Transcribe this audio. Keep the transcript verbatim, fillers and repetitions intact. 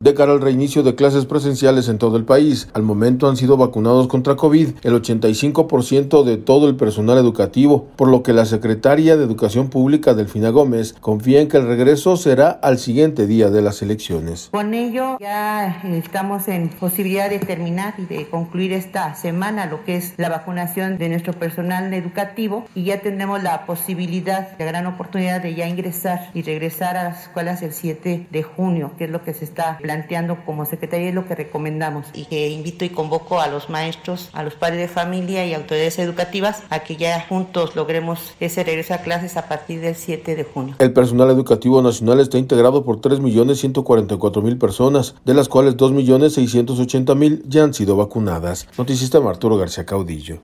de cara al reinicio de clases presenciales en todo el país. Al momento han sido vacunados contra COVID el ochenta y cinco por ciento de todo el personal educativo, por lo que la secretaria de Educación Pública, Delfina Gómez, confía en que el regreso será al siguiente día de las elecciones. Con ello ya estamos en posibilidad de terminar y de concluir esta semana lo que es la vacunación de nuestro personal educativo y ya tendremos la posibilidad, la gran oportunidad de ya ingresar y regresar a las escuelas el siete de junio, que es lo que se está planteando como secretaría, es lo que recomendamos, y que invito y convoco a los maestros, a los padres de familia y autoridades educativas a que ya juntos logremos ese regreso a clases a partir del siete de junio. El personal educativo nacional está integrado por tres millones ciento cuarenta y cuatro mil personas, de las cuales dos millones seiscientos ochenta mil ya han sido vacunadas. Noticista Arturo García Caudillo.